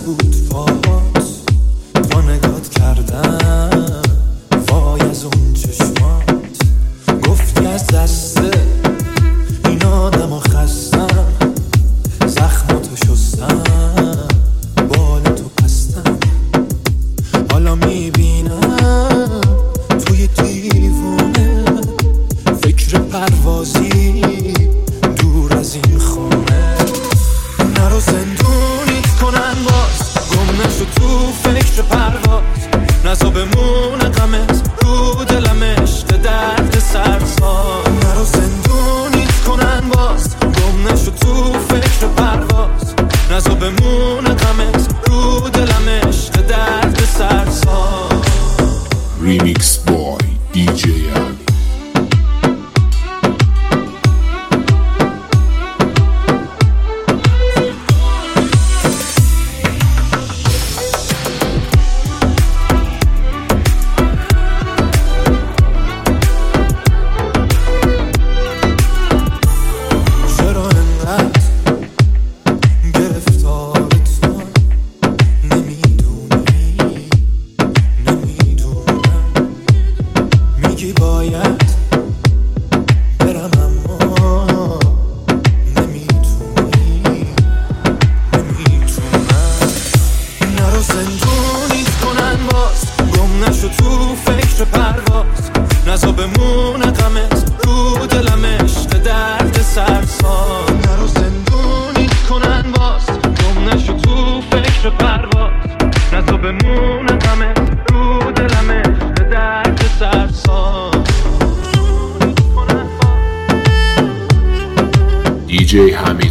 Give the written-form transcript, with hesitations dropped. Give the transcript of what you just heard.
بود فات با نگات کردم وای از اون چشمات گفتی از دسته این آدم و خستم زخماتو شستم بال تو پستم حالا میبینم توی دیوونه فکر پروازی دور از این خونه نرو زندونیت کنن باز گم نشو تو فکر پرواز نزا بمونه غمت رو دلم عشق درد سرساز نرو زندونیت کنن باز گم نشو تو فکر پرواز نزا بمونه غمت رو دلم عشق درد سرساز Remix Boy DJ Ali. چرا انقدر گرفتارتم نمیدونی نمیدونم میگی باید برم اما نمیتونی نمیتونم نرو زندونیت کنن باز گم نشو تو فکر پرواز نزا بمونه غمت رو دلم عشق درد سرساز نرو زندونیت کنن باز گم نشو تو فکر پرواز نزا بمونه غمت رو دلم عشق درد سرساز DJ Hamid